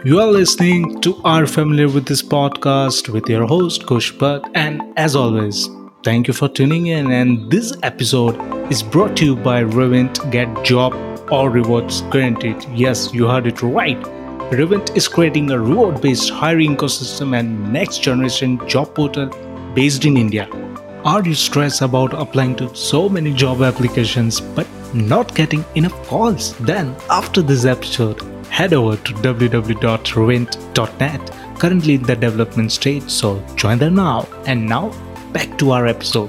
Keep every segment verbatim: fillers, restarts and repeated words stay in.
You are listening to Are Familiar with This podcast with your host Kush Bhatt, and as always, thank you for tuning in. And this episode is brought to you by Revent. Get job or rewards guaranteed. Yes, you heard it right. Revent is creating a reward-based hiring ecosystem and next-generation job portal based in India. Are you stressed about applying to so many job applications but not getting enough calls? Then, after this episode, head over to w w w dot revent dot net, currently in the development stage, so join them now. And now, back to our episode.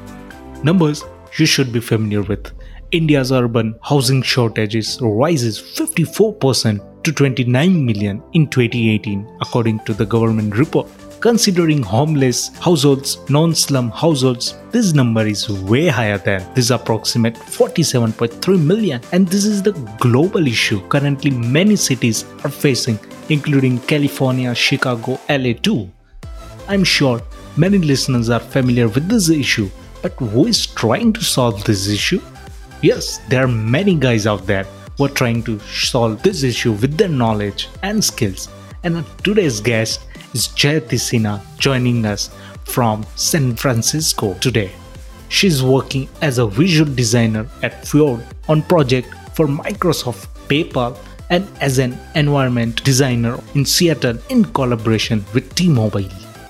Numbers you should be familiar with. India's urban housing shortages rises fifty-four percent to twenty-nine million in twenty eighteen, according to the government report. Considering homeless households, non-slum households, this number is way higher than this approximate forty-seven point three million. And this is the global issue currently many cities are facing, including California, Chicago, L A too. I'm sure many listeners are familiar with this issue, but who is trying to solve this issue? Yes, there are many guys out there who are trying to solve this issue with their knowledge and skills. And today's guest is Jayati Sinha, joining us from San Francisco today. She's working as a visual designer at Fjord on project for Microsoft, PayPal, and as an environment designer in Seattle in collaboration with T-Mobile.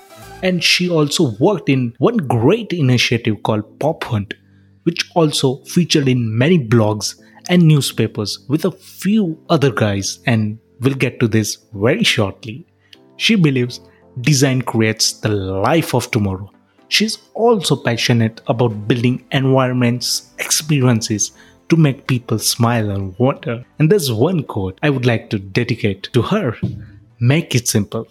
And she also worked in one great initiative called Pop Hunt, which also featured in many blogs and newspapers with a few other guys, and we'll get to this very shortly. She believes design creates the life of tomorrow. She's also passionate about building environments, experiences to make people smile and wonder. And there's one quote I would like to dedicate to her. Make it simple,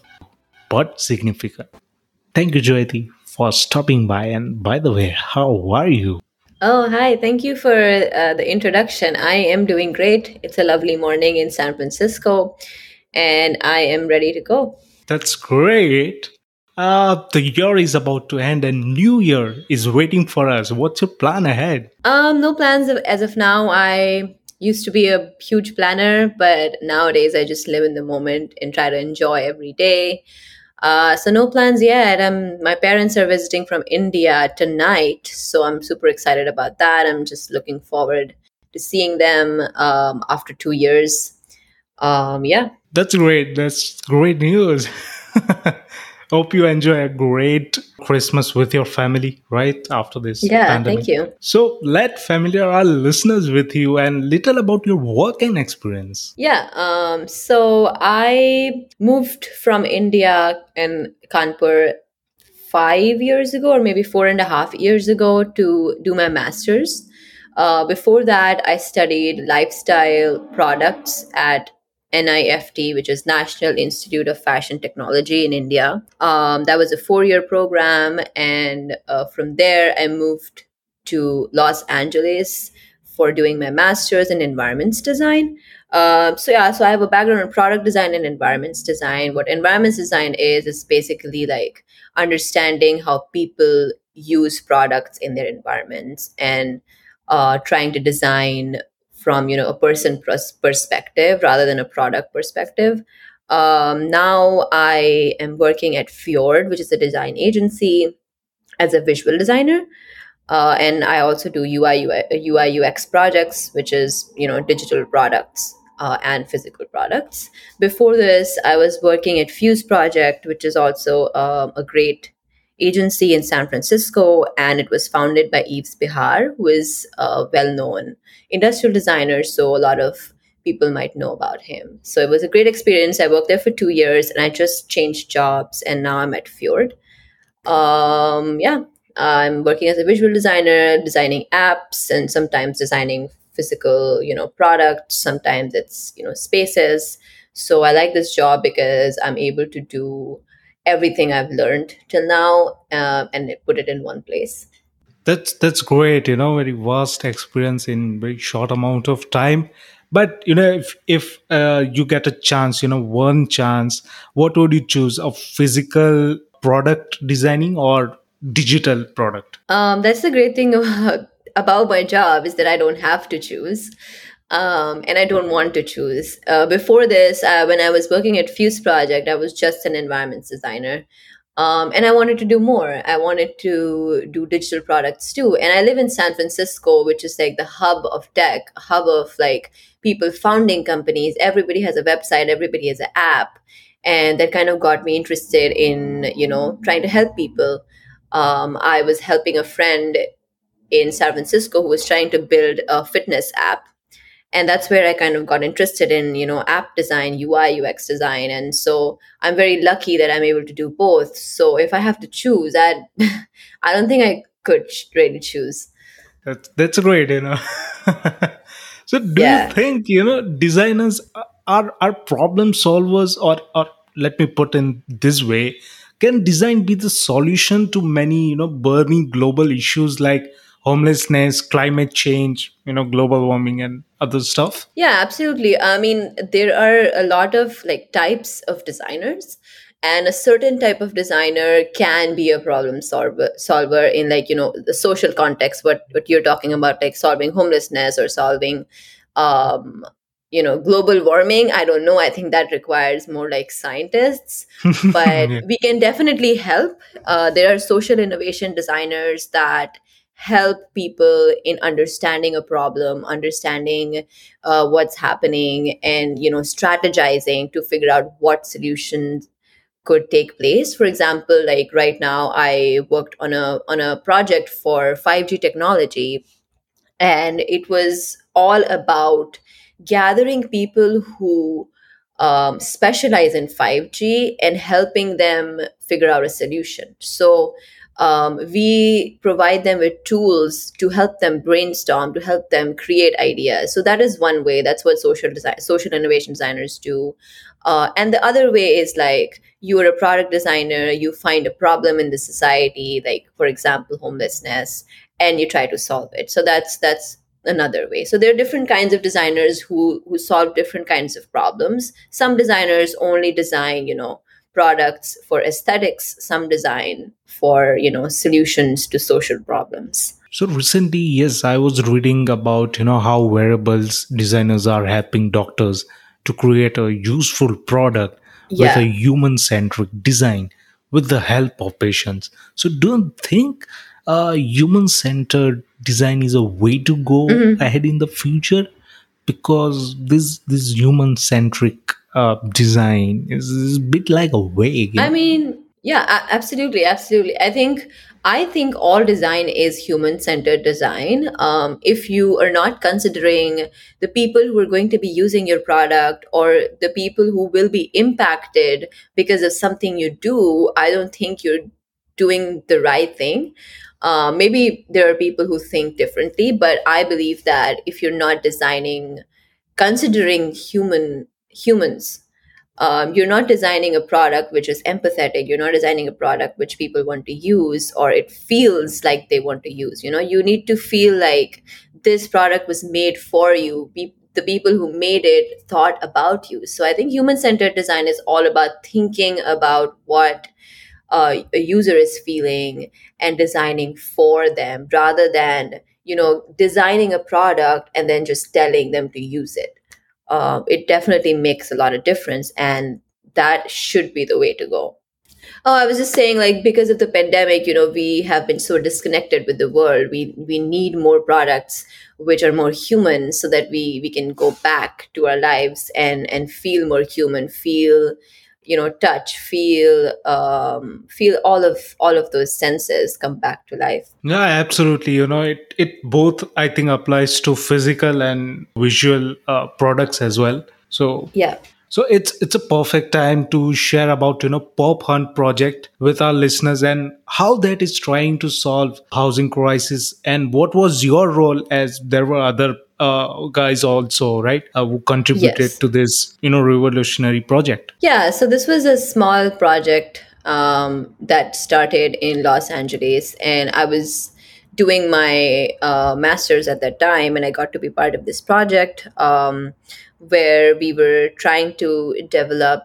but significant. Thank you, Jyoti, for stopping by. And by the way, how are you? Oh, hi. Thank you for uh, the introduction. I am doing great. It's a lovely morning in San Francisco, and I am ready to go. That's great. Uh, the year is about to end and new year is waiting for us. What's your plan ahead? Um, no plans of, as of now. I used to be a huge planner, but nowadays I just live in the moment and try to enjoy every day. Uh, so no plans yet. Um, my parents are visiting from India tonight, so I'm super excited about that. I'm just looking forward to seeing them um, after two years. Um, yeah. That's great. That's great news. Hope you enjoy a great Christmas with your family, right? After this Yeah, pandemic. thank you. So let familiar our listeners with you and little about your work and experience. Yeah, um, so I moved from India and Kanpur five years ago, or maybe four and a half years ago, to do my master's. Uh, before that, I studied lifestyle products at N I F T, which is National Institute of Fashion Technology in India. Um, that was a four-year program, and uh, from there, I moved to Los Angeles for doing my master's in environments design. Uh, so yeah, so I have a background in product design and environments design. What environments design is is basically like understanding how people use products in their environments and uh, trying to design from you know a person pers- perspective rather than a product perspective. Um, now I am working at Fjord, which is a design agency, as a visual designer. Uh, and I also do U I U I U X projects, which is you know digital products uh, and physical products. Before this, I was working at Fuse Project, which is also um, a great agency in San Francisco, and it was founded by Yves Bihar, who is a well-known industrial designer. So a lot of people might know about him. So it was a great experience. I worked there for two years, and I just changed jobs, and now I'm at Fjord. Um, yeah. I'm working as a visual designer, designing apps, and sometimes designing physical, you know, products. Sometimes it's, you know, spaces. So I like this job because I'm able to do everything I've learned till now uh, and put it in one place. That's that's great. You know, very vast experience in very short amount of time. But you know, if if uh, you get a chance, you know, one chance, what would you choose? A physical product designing or digital product? Um, that's the great thing about, about my job is that I don't have to choose. Um, and I don't want to choose. Uh, before this, uh, when I was working at Fuse Project, I was just an environments designer. Um, and I wanted to do more. I wanted to do digital products too. And I live in San Francisco, which is like the hub of tech, a hub of like people founding companies. Everybody has a website, everybody has an app. And that kind of got me interested in, you know, trying to help people. Um, I was helping a friend in San Francisco who was trying to build a fitness app, and that's where I kind of got interested in, you know, app design, U I UX design. And so I'm very lucky that I'm able to do both. So if I have to choose, i I don't think I could really choose. That's that's great, you know. So, do you Yeah. think, you know designers are are problem solvers, or or let me put in this way, can design be the solution to many, you know burning global issues like homelessness, climate change, you know, global warming, and other stuff? Yeah, absolutely. I mean, there are a lot of like types of designers, and a certain type of designer can be a problem solver solver in, like, you know, the social context, what what you're talking about, like solving homelessness or solving um you know, global warming. I don't know. I think that requires more like scientists, but Yeah. we can definitely help. Uh, there are social innovation designers that help people in understanding a problem, understanding uh, what's happening, and, you know, strategizing to figure out what solutions could take place. For example, like right now I worked on a on a project for five G technology, and it was all about gathering people who um, specialize in five G and helping them figure out a solution. So um, we provide them with tools to help them brainstorm, to help them create ideas. So that is one way. That's what social design, social innovation designers do. Uh, and the other way is like, you are a product designer, you find a problem in the society, like for example homelessness, and you try to solve it. So that's that's another way. So there are different kinds of designers who who solve different kinds of problems. Some designers only design, you know, products for aesthetics. Some design for, you know, solutions to social problems. So recently, yes, I was reading about, you know how wearables designers are helping doctors to create a useful product with a Yeah. human centric design with the help of patients. So do you think uh, human centered design is a way to go Mhm. ahead in the future? Because this this human centric uh, design is, is a bit like a vague, you I know. mean, yeah, a- absolutely, absolutely. I think I think all design is human-centered design. Um, if you are not considering the people who are going to be using your product, or the people who will be impacted because of something you do, I don't think you're doing the right thing. Uh, maybe there are people who think differently, but I believe that if you're not designing considering human humans, um, you're not designing a product which is empathetic. You're not designing a product which people want to use, or it feels like they want to use. You know, you need to feel like this product was made for you. Pe- the people who made it thought about you. So I think human centered design is all about thinking about what uh, a user is feeling and designing for them, rather than, you know, designing a product and then just telling them to use it. Uh, it definitely makes a lot of difference, and that should be the way to go. Oh, I was just saying, like, because of the pandemic, you know, we have been so disconnected with the world. We we need more products which are more human, so that we we can go back to our lives and and feel more human, feel, you know, touch, feel, um, feel all of all of those senses come back to life. Yeah, absolutely. You know, it it both I think applies to physical and visual uh, products as well. So Yeah. so it's it's a perfect time to share about, you know Pop Hunt project with our listeners, and how that is trying to solve housing crisis, and what was your role, as there were other uh, guys also, right, uh, who contributed Yes. to this, you know revolutionary project. Yeah, so this was a small project um, that started in Los Angeles, and I was doing my uh, master's at that time, and I got to be part of this project, um, where we were trying to develop,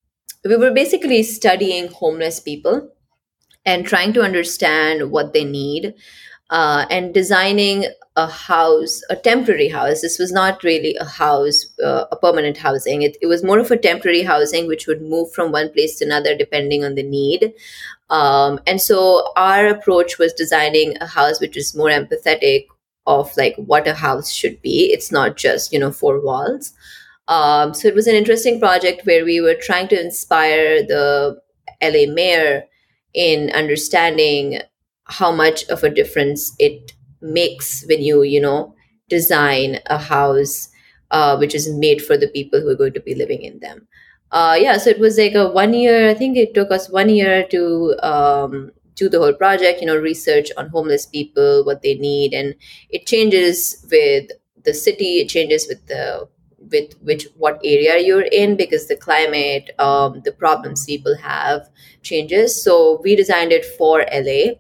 we were basically studying homeless people and trying to understand what they need. uh, and designing a house, a temporary house. This was not really a house, uh, a permanent housing. It, it was more of a temporary housing which would move from one place to another depending on the need. Um, and so our approach was designing a house which is more empathetic of like what a house should be. It's not just, you know, four walls. Um, so it was an interesting project where we were trying to inspire the L A mayor in understanding how much of a difference it makes when you, you know, design a house uh, which is made for the people who are going to be living in them. Uh, yeah, so it was like a one year, I think it took us one year to um, do the whole project, you know, research on homeless people, what they need. And it changes with the city, it changes with the with which what area you're in because the climate, um, the problems people have changes. So we designed it for L A,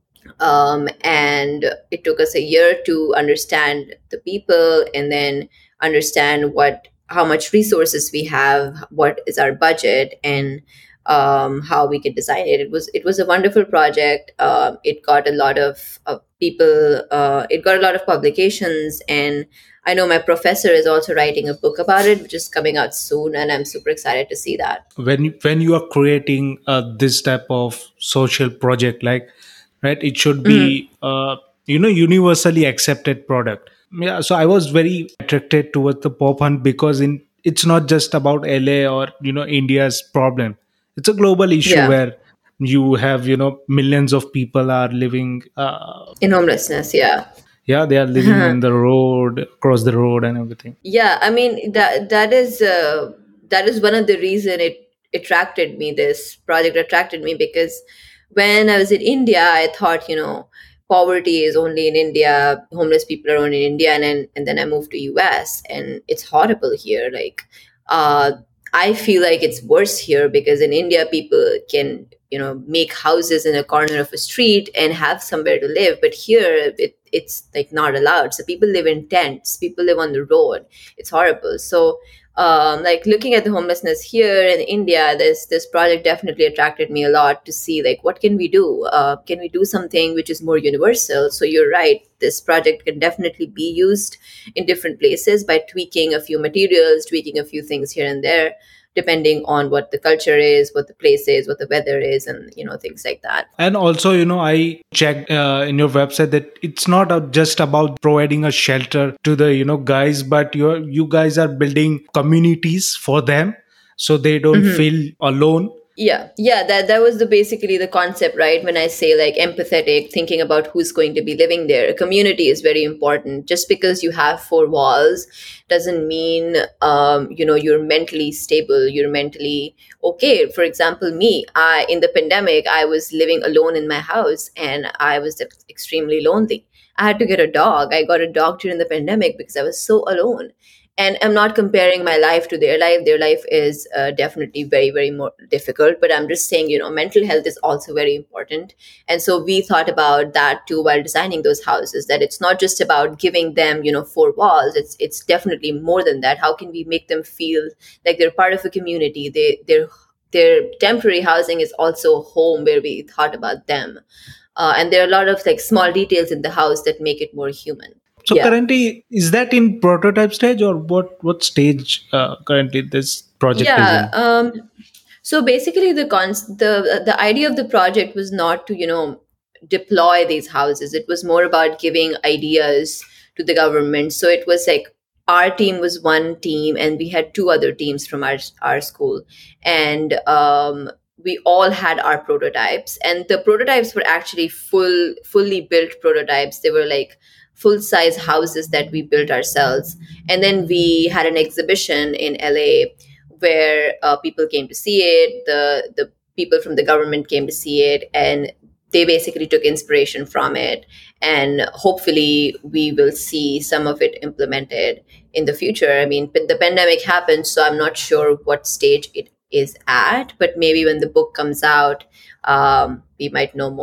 um, and it took us a year to understand the people and then understand what how much resources we have, what is our budget, and um, how we can design it. It was it was a wonderful project. Um, it got a lot of, of people. Uh, it got a lot of publications, and I know my professor is also writing a book about it, which is coming out soon, and I'm super excited to see that. When you- when you are creating uh, this type of social project, like, right, it should Mhm. be uh, you know universally accepted product. Yeah, so I was very attracted towards the pop hunt because in it's not just about LA or you know India's problem. It's a global issue Yeah, where you have you know millions of people are living uh, in homelessness. Yeah. yeah, they are living in the road, across the road and everything. Yeah, I mean that that is uh, that is one of the reason it attracted me. This project attracted me because when I was in India, I thought, you know, poverty is only in India, homeless people are only in India, and then and then I moved to U S and it's horrible here. Like, uh, I feel like it's worse here because in India people can, you know, make houses in a corner of a street and have somewhere to live, but here it, it's like not allowed. So people live in tents, people live on the road. It's horrible. So um, like looking at the homelessness here in India, this this project definitely attracted me a lot to see like what can we do? Uh, can we do something which is more universal? So you're right. This project can definitely be used in different places by tweaking a few materials, tweaking a few things here and there, depending on what the culture is, what the place is, what the weather is, and you know things like that. And also, you know, I checked uh, in your website that it's not uh, just about providing a shelter to the, you know, guys, but you you guys are building communities for them so they don't Mhm. feel alone. Yeah, yeah, that that was the basically the concept, right? When I say like empathetic, thinking about who's going to be living there, a community is very important. Just because you have four walls doesn't mean um, you know you're mentally stable, you're mentally okay. For example, me, I in the pandemic, I was living alone in my house, and I was extremely lonely. I had to get a dog. I got a dog during the pandemic because I was so alone. And I'm not comparing my life to their life. Their life is uh, definitely very very more difficult, but I'm just saying, you know, mental health is also very important. And so we thought about that too while designing those houses, that it's not just about giving them, you know, four walls. It's it's definitely more than that. How can we make them feel like they're part of a community? They their their temporary housing is also a home where we thought about them. Uh, and there are a lot of like small details in the house that make it more human. So Yeah. currently, is that in prototype stage or what? What stage uh, currently this project is Yeah. in? Um, so basically, the cons the the idea of the project was not to, you know, deploy these houses. It was more about giving ideas to the government. So it was like our team was one team, and we had two other teams from our our school, and um, we all had our prototypes, and the prototypes were actually full fully built prototypes. They were like full size houses that we built ourselves, and then we had an exhibition in L A where uh, people came to see it. The the people from the government came to see it, and they basically took inspiration from it. And hopefully, we will see some of it implemented in the future. I mean, p- the pandemic happened, so I'm not sure what stage it is at. But maybe when the book comes out, um, we might know more.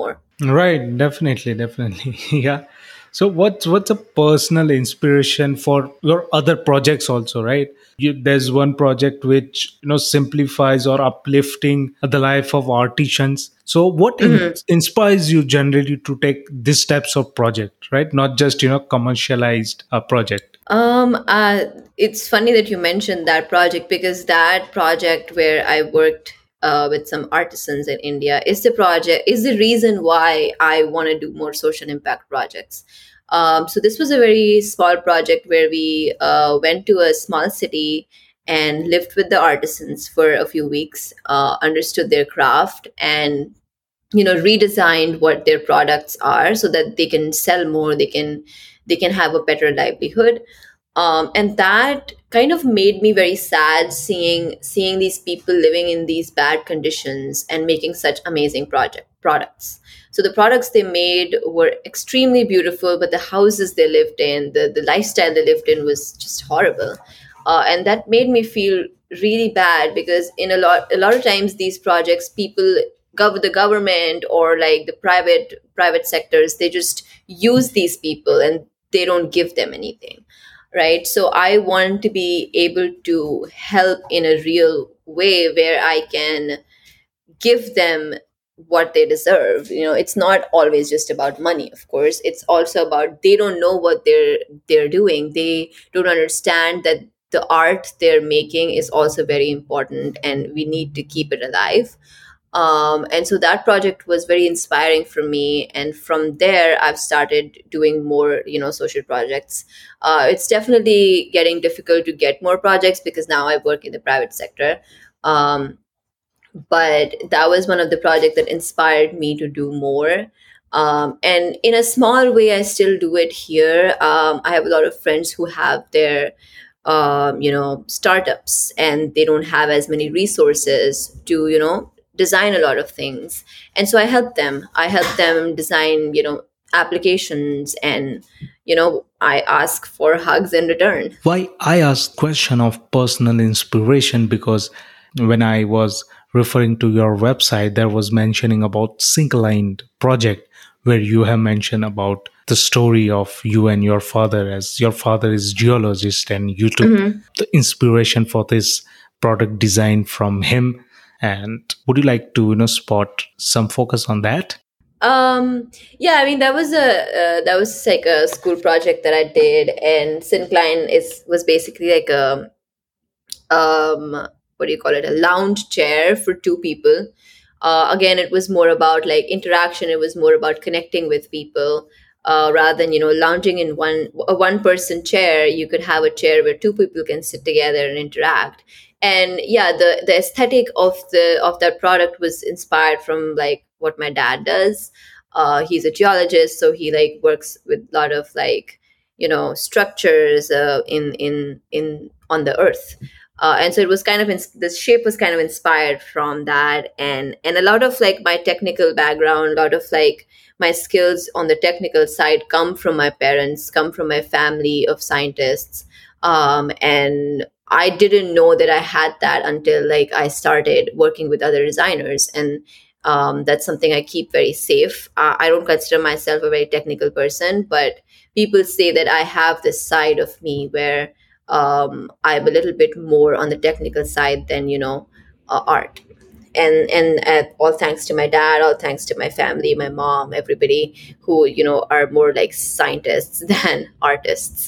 Right, definitely, definitely. Yeah. So what's what's a personal inspiration for your other projects also, right? You, there's one project which you know simplifies or uplifting the life of artisans. So what in, Mhm. inspires you generally to take these types of project, right? Not just you know commercialized uh, project. Um, uh, it's funny that you mentioned that project because that project where I worked uh, with some artisans in India is the project is the reason why I want to do more social impact projects. Um, so this was a very small project where we uh, went to a small city and lived with the artisans for a few weeks, uh, understood their craft, and you know redesigned what their products are so that they can sell more, they can they can have a better livelihood. Um, and that kind of made me very sad seeing seeing these people living in these bad conditions and making such amazing project products. So the products they made were extremely beautiful, but the houses they lived in, the, the lifestyle they lived in was just horrible. Uh, and that made me feel really bad because in a lot a lot of times these projects people gov- the government or like the private private sectors, they just use these people and they don't give them anything, right? So I want to be able to help in a real way where I can give them what they deserve. You know, it's not always just about money, of course. It's also about they don't know what they're they're doing. They don't understand that the art they're making is also very important and we need to keep it alive. Um, and so that project was very inspiring for me, and from there I've started doing more you know social projects. Uh, it's definitely getting difficult to get more projects because now I work in the private sector. um, but that was one of the projects that inspired me to do more. Um, and in a small way I still do it here. um, I have a lot of friends who have their um, you know startups and they don't have as many resources to you know design a lot of things, and so i help them I help them design you know applications, and you know I ask for hugs in return. Why I asked question of personal inspiration because when I was referring to your website, there was mentioning about Synclined project where you have mentioned about the story of you and your father, as your father is geologist and you took Mhm. the inspiration for this product design from him. And would you like to you know spot some focus on that? Um, yeah, I mean that was a uh, that was like a school project that I did, and Syncline is was basically like a um what do you call it, a lounge chair for two people. Uh, again, it was more about like interaction. It was more about connecting with people, uh, rather than you know lounging in one a one person chair. You could have a chair where two people can sit together and interact. And yeah, the the aesthetic of the of that product was inspired from like what my dad does. Uh, he's a geologist, so he like works with a lot of like you know structures uh, in in in on the earth. Uh, and so it was kind of ins- the shape was kind of inspired from that, and and a lot of like my technical background, a lot of like my skills on the technical side come from my parents, come from my family of scientists. Um, and I didn't know that I had that until like I started working with other designers. And um, that's something I keep very safe. uh, I don't consider myself a very technical person, but people say that I have this side of me where um, I'm a little bit more on the technical side than you know uh, art. And and uh, all thanks to my dad, all thanks to my family, my mom, everybody who you know are more like scientists than artists.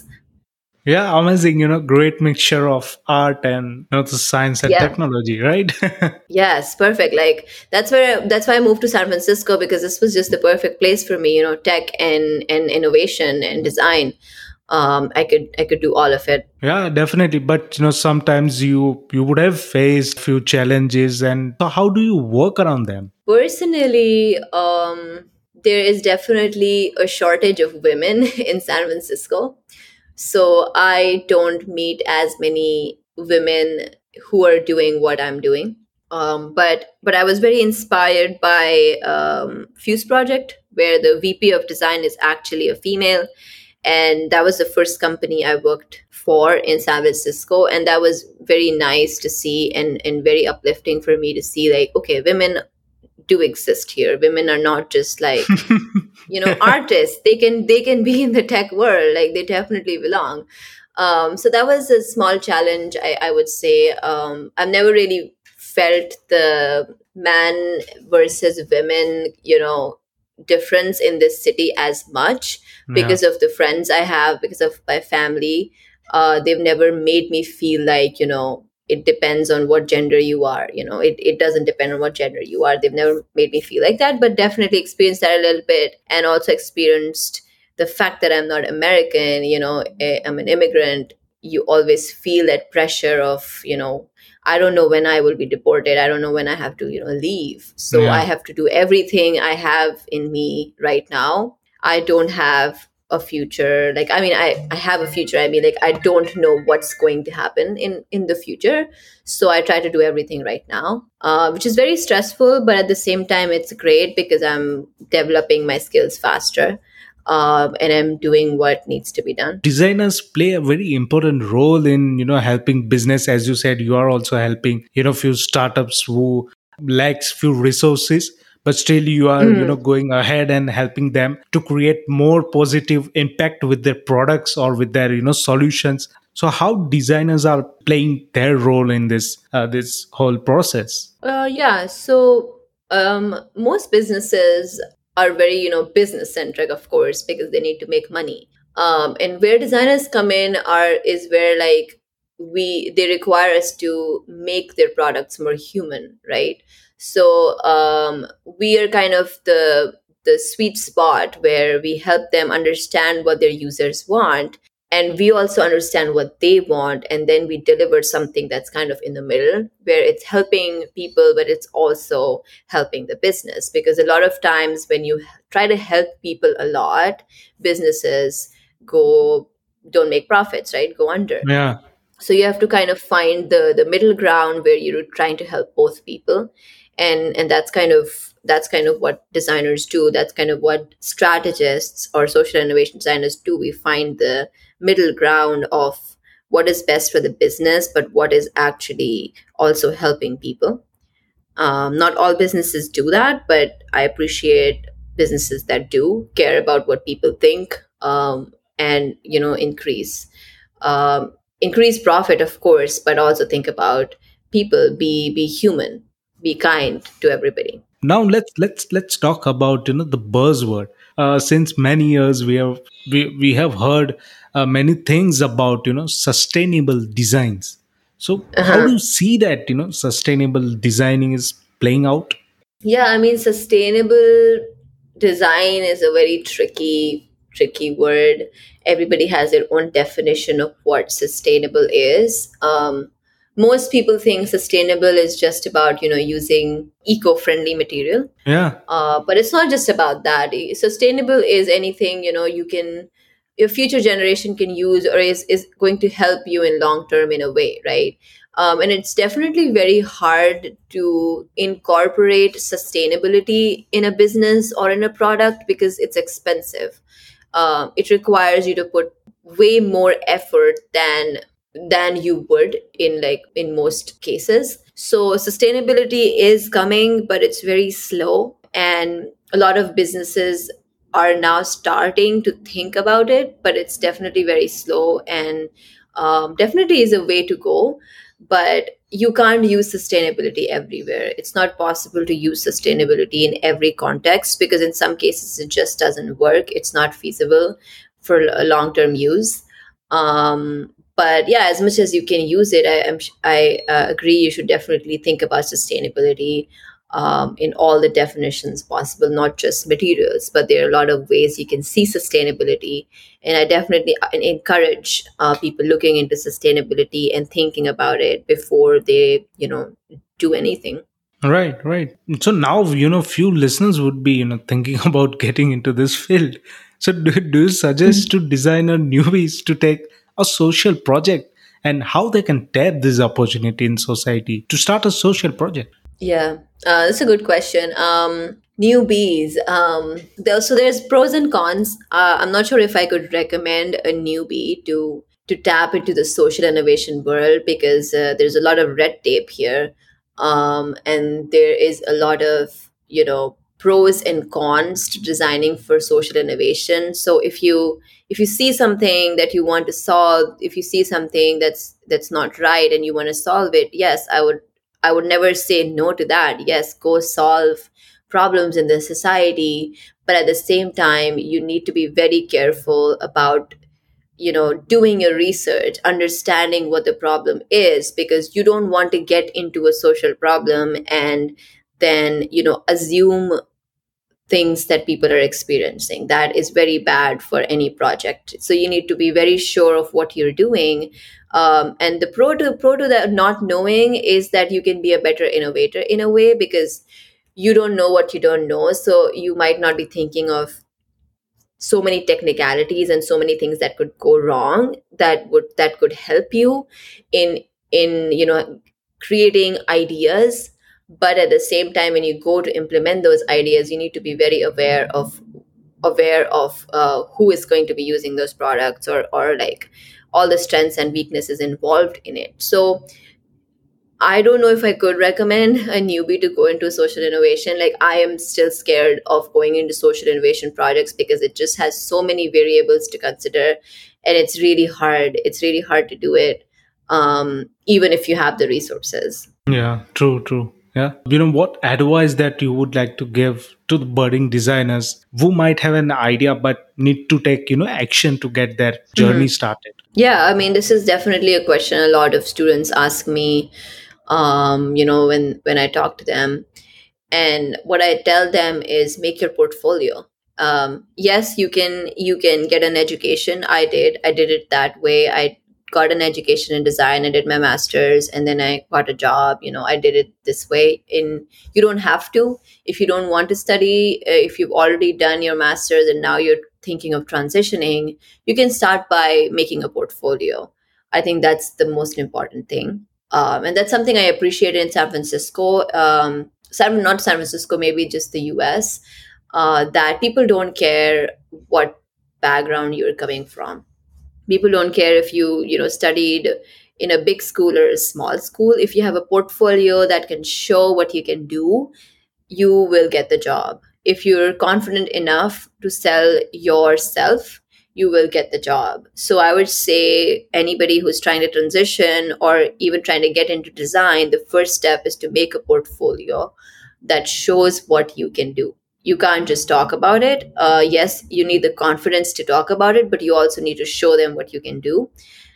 Yeah, amazing. You know, great mixture of art and you know, the science and Yeah. technology, right? Yes, perfect. Like that's where that's why I moved to San Francisco, because this was just the perfect place for me. You know, tech and and innovation and design. Um, I could I could do all of it. Yeah, definitely. But you know, sometimes you you would have faced few challenges, and so how do you work around them? Personally, um, there is definitely a shortage of women in San Francisco. So I don't meet as many women who are doing what I'm doing. Um, but but I was very inspired by um, Fuse Project, where the V P of design is actually a female, and that was the first company I worked for in San Francisco, and that was very nice to see, and and very uplifting for me to see like, okay, women do exist here. Women are not just like, you know, artists. They can they can be in the tech world. Like they definitely belong. Um, so that was a small challenge, I, I would say. Um, I've never really felt the man versus women, you know, difference in this city as much Yeah. because of the friends I have, because of my family. Uh, they've never made me feel like, you know, it depends on what gender you are. You know, it, it doesn't depend on what gender you are. They've never made me feel like that, but definitely experienced that a little bit, and also experienced the fact that I'm not American, you know, eh, I'm an immigrant. You always feel that pressure of, you know, I don't know when I will be deported. I don't know when I have to, you know, leave. So I Yeah. have to do everything I have in me right now. I don't have a future. Like, I mean, I, I have a future. I mean, like, I don't know what's going to happen in, in the future. So I try to do everything right now, uh, which is very stressful. But at the same time, it's great because I'm developing my skills faster, um, and I'm doing what needs to be done. Designers play a very important role in, you know, helping business. As you said, you are also helping, you know, few startups who lacks few resources, but still you are, you know, Mm. going ahead and helping them to create more positive impact with their products or with their, you know, solutions. So how designers are playing their role in this uh, this whole process? Uh, yeah. So um, most businesses are very, you know, business centric, of course, because they need to make money. Um, and where designers come in are is where like we they require us to make their products more human, right? So um, we are kind of the the sweet spot where we help them understand what their users want, and we also understand what they want, and then we deliver something that's kind of in the middle where it's helping people but it's also helping the business, because a lot of times when you try to help people a lot, businesses go don't make profits, right? Go under. Yeah. So you have to kind of find the the middle ground where you're trying to help both people, and and that's kind of that's kind of what designers do. That's kind of what strategists or social innovation designers do. We find the middle ground of what is best for the business but what is actually also helping people. Um, not all businesses do that, but I appreciate businesses that do care about what people think, um, and you know increase um, increase profit, of course, but also think about people. Be be human. Be kind to everybody. Now let's let's let's talk about, you know, the buzzword. Uh, since many years we have we, we have heard uh, many things about, you know, sustainable designs. So how do Uh-huh. you see that, you know, sustainable designing is playing out? Yeah, I mean, sustainable design is a very tricky, tricky word. Everybody has their own definition of what sustainable is. Um, most people think sustainable is just about, you know, using eco-friendly material. Yeah. Uh, but it's not just about that. Sustainable is anything, you know, you can, your future generation can use, or is, is going to help you in long term in a way, right? Um, and it's definitely very hard to incorporate sustainability in a business or in a product because it's expensive. Um, it requires you to put way more effort than than you would in like in most cases. So sustainability is coming, but it's very slow, and a lot of businesses are now starting to think about it, but it's definitely very slow, and um, definitely is a way to go. But you can't use sustainability everywhere. It's not possible to use sustainability in every context because in some cases it just doesn't work. It's not feasible for a long-term use. Um, but yeah, as much as you can use it, I am I uh, agree. You should definitely think about sustainability um, in all the definitions possible, not just materials, but there are a lot of ways you can see sustainability. And I definitely uh, encourage uh, people looking into sustainability and thinking about it before they, you know, do anything. Right, right. So now, you know, few listeners would be, you know, thinking about getting into this field. So do, do you suggest to designer newbies to take a social project, and how they can tap this opportunity in society to start a social project? Yeah, uh, that's a good question. Um, newbies. Um, there, so there's pros and cons. Uh, I'm not sure if I could recommend a newbie to to tap into the social innovation world because uh, there's a lot of red tape here, um, and there is a lot of you know pros and cons to designing for social innovation. So if you if you see something that you want to solve, if you see something that's that's not right and you want to solve it, yes, i would i would never say no to that. Yes, go solve problems in the society, but at the same time you need to be very careful about you know doing your research, understanding what the problem is, because you don't want to get into a social problem and then you know assume things that people are experiencing. That is very bad for any project. So you need to be very sure of what you're doing. Um, and the pro to pro to that not knowing is that you can be a better innovator in a way, because you don't know what you don't know. So you might not be thinking of so many technicalities and so many things that could go wrong, that would that could help you in in you know creating ideas. But at the same time, when you go to implement those ideas, you need to be very aware of aware of uh, who is going to be using those products, or or like all the strengths and weaknesses involved in it. So I don't know if I could recommend a newbie to go into social innovation. Like, I am still scared of going into social innovation projects because it just has so many variables to consider, and it's really hard. It's really hard to do it, um, even if you have the resources. Yeah, true, true. Yeah. You know, what advice that you would like to give to the budding designers who might have an idea but need to take, you know, action to get their journey Mhm. started? Yeah, I mean, this is definitely a question a lot of students ask me. Um, you know, when when I talk to them, and what I tell them is make your portfolio. Um, yes, you can you can get an education. I did I did it that way. I got an education in design. I did my master's, and then I got a job. You know, I did it this way. In You don't have to, if you don't want to study. Uh, if you've already done your master's and now you're thinking of transitioning, you can start by making a portfolio. I think that's the most important thing. Um, and that's something I appreciated in San Francisco. Um, San, not San Francisco, maybe just the U S, uh, that people don't care what background you're coming from. People don't care if you, you know, studied in a big school or a small school. If you have a portfolio that can show what you can do, you will get the job. If you're confident enough to sell yourself, you will get the job. So I would say anybody who's trying to transition or even trying to get into design, the first step is to make a portfolio that shows what you can do. You can't just talk about it. Uh, yes, you need the confidence to talk about it, but you also need to show them what you can do.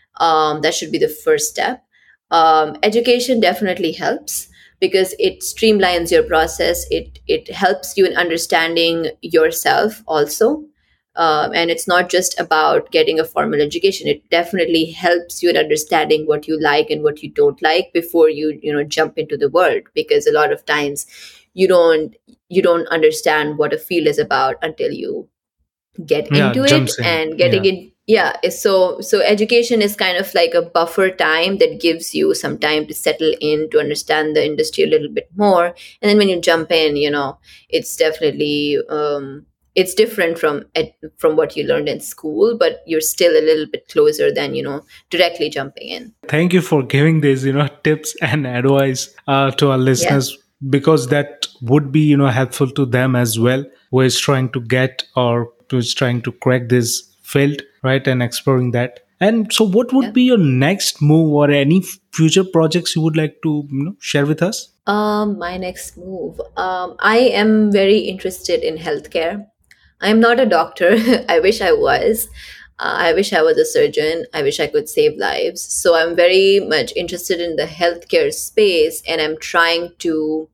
Um, that should be the first step. Um, education definitely helps because it streamlines your process. It it helps you in understanding yourself also. Um, and it's not just about getting a formal education. It definitely helps you in understanding what you like and what you don't like before you you know jump into the world, because a lot of times you don't you don't understand what a field is about until you get Yeah, into it. jumps in. And getting Yeah. it, yeah, is so so education is kind of like a buffer time that gives you some time to settle in, to understand the industry a little bit more. And then when you jump in, you know it's definitely um it's different from ed- from what you learned in school, but you're still a little bit closer than you know directly jumping in. Thank you for giving these, you know, tips and advice uh, to our Yeah. listeners, because that would be, you know, helpful to them as well, who is trying to get or who is trying to crack this field, right, and exploring that. And so, what would Yeah. be your next move or any future projects you would like to, you know, share with us? Um, my next move. Um, I am very interested in healthcare. I'm not a doctor. I wish I was. Uh, I wish I was a surgeon. I wish I could save lives. So I'm very much interested in the healthcare space, and I'm trying to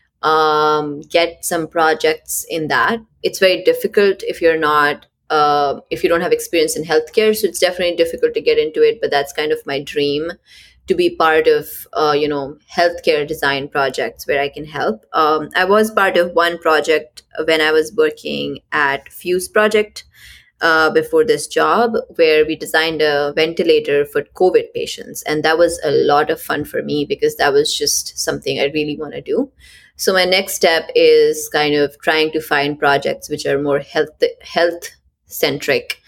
um, get some projects in that. It's very difficult if you're not. Uh, if you don't have experience in healthcare, so it's definitely difficult to get into it. But that's kind of my dream, to be part of uh, you know healthcare design projects where I can help. Um, I was part of one project when I was working at Fuse Project uh, before this job, where we designed a ventilator for COVID patients, and that was a lot of fun for me because that was just something I really want to do. So my next step is kind of trying to find projects which are more health health centric,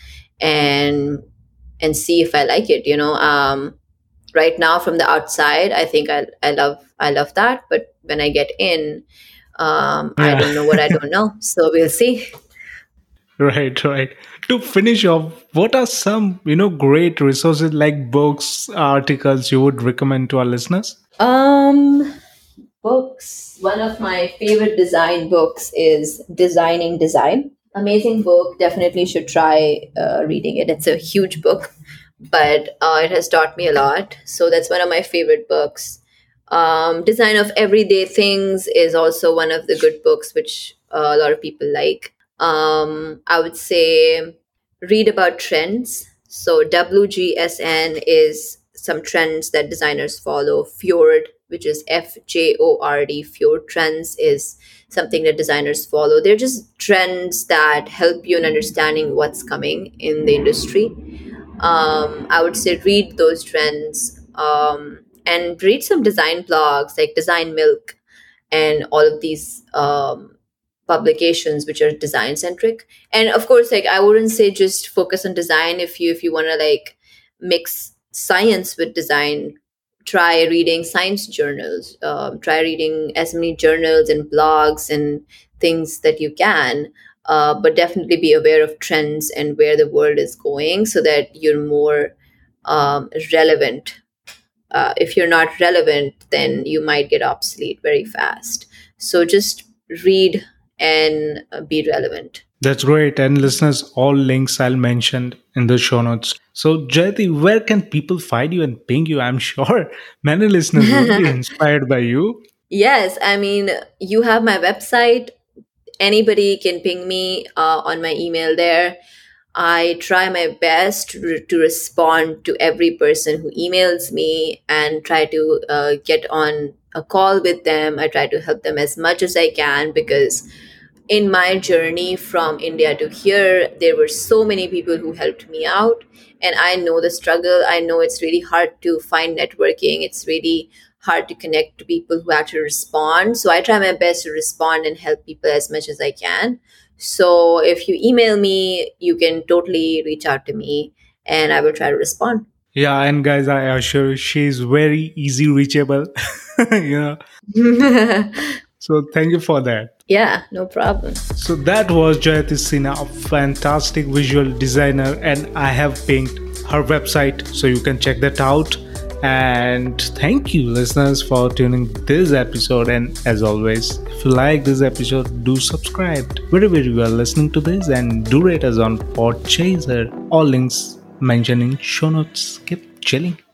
and and see if I like it. You know, um, right now from the outside, I think I I love I love that, but when I get in, Um, I Yeah. don't know what I don't know. So we'll see. Right, right. To finish off, what are some, you know, great resources like books, articles you would recommend to our listeners? Um, Books. One of my favorite design books is Designing Design. Amazing book. Definitely should try uh, reading it. It's a huge book, but uh, it has taught me a lot. So that's one of my favorite books. Um, Design of Everyday Things is also one of the good books, which uh, a lot of people like. Um, I would say read about trends. So W G S N is some trends that designers follow. Fjord, which is F J O R D, Fjord Trends is something that designers follow. They're just trends that help you in understanding what's coming in the industry. um, I would say read those trends, um, and read some design blogs like Design Milk and all of these um, publications which are design centric. And of course, like I wouldn't say just focus on design. If you if you want to like mix science with design, try reading science journals. Um, try reading as many journals and blogs and things that you can. Uh, but definitely be aware of trends and where the world is going so that you're more um, relevant. Uh, if you're not relevant, then you might get obsolete very fast. So just read and uh, be relevant. That's great. And listeners, all links I'll mention in the show notes. So, Jayati, where can people find you and ping you? I'm sure many listeners would be inspired by you. Yes, I mean, you have my website. Anybody can ping me uh, on my email there. I try my best to, re- to respond to every person who emails me and try to uh, get on a call with them. I try to help them as much as I can because in my journey from India to here, there were so many people who helped me out. And I know the struggle. I know it's really hard to find networking. It's really hard to connect to people who actually respond. So I try my best to respond and help people as much as I can. So if you email me, you can totally reach out to me and I will try to respond. Yeah, and guys, I assure you, she's very easy reachable. you know, so thank you for that. Yeah, no problem. So that was Jayati Sinha, a fantastic visual designer, and I have pinged her website, so you can check that out. And thank you, listeners, for tuning this episode. And as always, if you like this episode, do subscribe wherever you are listening to this, and do rate us on Podchaser. All links mentioned in show notes. Keep chilling.